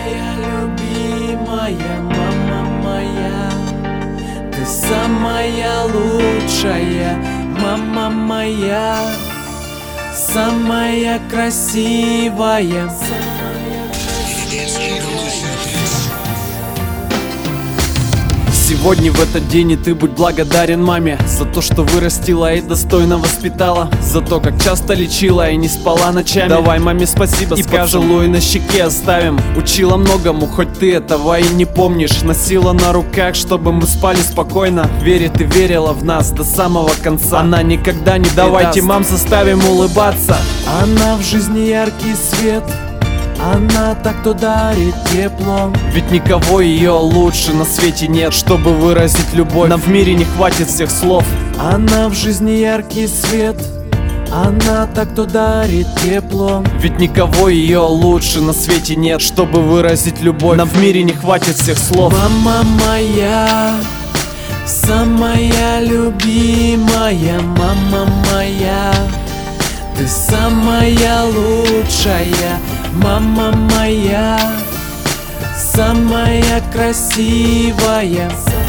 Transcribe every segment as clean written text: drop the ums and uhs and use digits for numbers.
Самая любимая мама моя, ты самая лучшая мама моя, самая красивая. Сегодня в этот день и ты будь благодарен маме за то, что вырастила и достойно воспитала, за то, как часто лечила и не спала ночами. Давай маме спасибо и поцелуй на щеке оставим. Учила многому, хоть ты этого и не помнишь. Носила на руках, чтобы мы спали спокойно. Верит и верила в нас до самого конца. Она никогда не давайте мам заставим улыбаться. Она в жизни яркий свет, она так, кто дарит тепло. Ведь никого ее лучше на свете нет, чтобы выразить любовь. Нам в мире не хватит всех слов. Она в жизни яркий свет, она так, кто дарит тепло. Ведь никого ее лучше на свете нет, чтобы выразить любовь. Нам в мире не хватит всех слов. Мама моя, самая любимая мама моя, ты самая лучшая мама моя, самая красивая.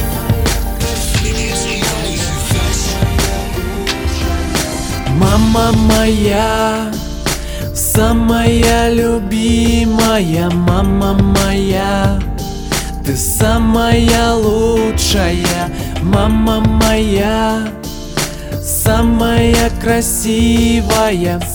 Мама моя, самая любимая мама моя, ты самая лучшая мама моя, самая красивая.